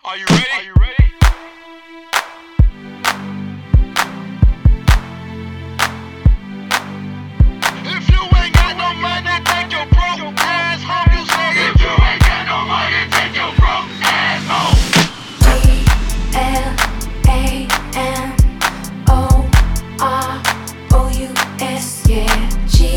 Are you ready? Are you ready? If you ain't got no money, take your broke ass home. You say if you ain't got no money, take your broke ass home. GLAMOROUS, yeah.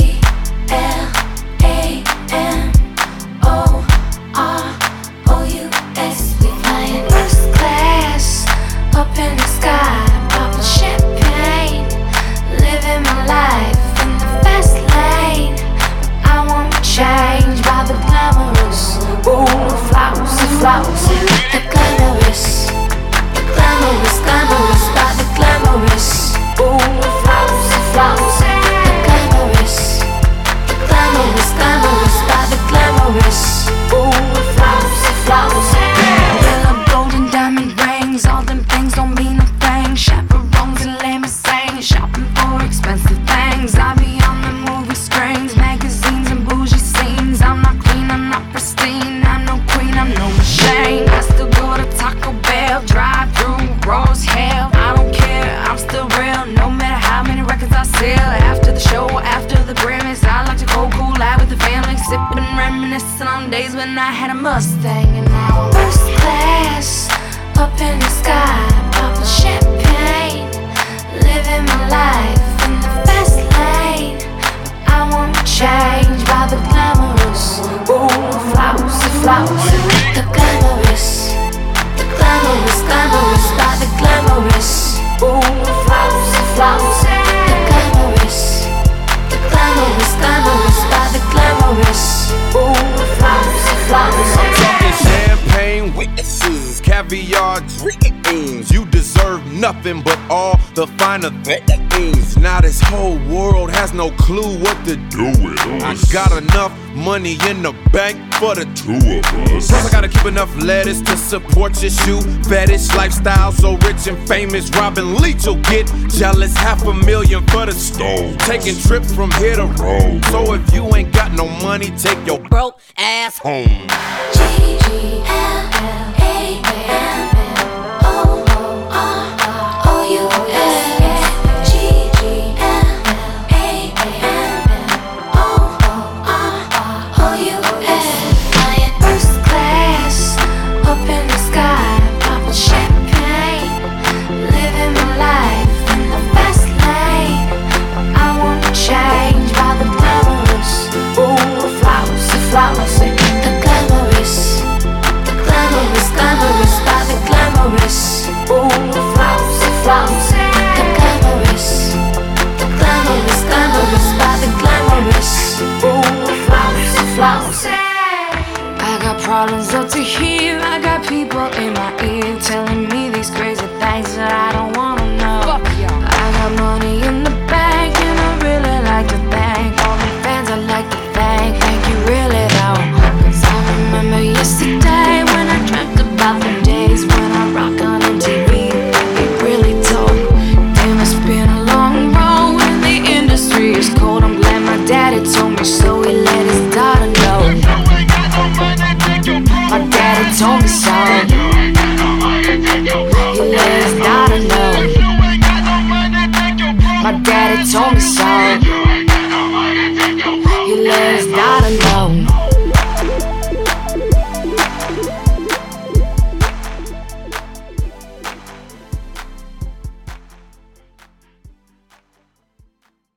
GLAMOROUS. We flying first class up in the sky, popping champagne, living my life in the fast lane. I won't change by the glamorous. Ooh, flowers, flowers, the glamorous, the glamorous, glamorous by the glamorous. Ooh, flowers, flowers, the glamorous, the glamorous, glamorous by the glamorous. Ooh, flowers, flowers. Yellow, golden, diamond rings, all them things don't mean a thing. Chaperones and limousines, shopping for expensive things. I be on the movie screens, magazines and bougie scenes. I'm not clean, I'm not pristine, I'm no queen, I'm no machine. I still go to Taco Bell, drive through raw as hell. I don't care, I'm still real, no matter how many records I sell. After the show, after the Grammys, I like to go cool out with the family, sipping, reminiscing on days when I had a Mustang. And now I'm first class up in the sky, popping champagne, living my life in the fast lane. But I won't change by the glamorous. Ooh, flowers, flowers, the glamorous, the glamorous, glamorous by the glamorous. Ooh, flowers, flowers, the glamorous, the glamorous, glamorous by the glamorous. Ooh, flowers, flowers. I'm talking champagne witnesses, caviar dreams. You deserve nothing but all the finer things. Now this whole world has no clue what to do with us. I got enough money in the bank for the two of us. Plus I gotta keep enough lettuce to support your shoe fetish lifestyle. So rich and famous, Robin Leach will get jealous. $500,000 for the stove, taking trips from here to Rome. So if you ain't got no money, take your broke ass home. Problems up to here, I got people in my ear telling me these crazy things that I don't wanna know. Fuck y'all. I got money in the bank and I really like to thank all the fans. I like to thank you really though. Cause I remember yesterday when I dreamt about the days when I rock on MTV. It really told. Damn, it's been a long road and the industry is cold. I'm glad my daddy told me so, he let his daughter know. My daddy told me so. He let his daughter know. My daddy told me so. He let his daughter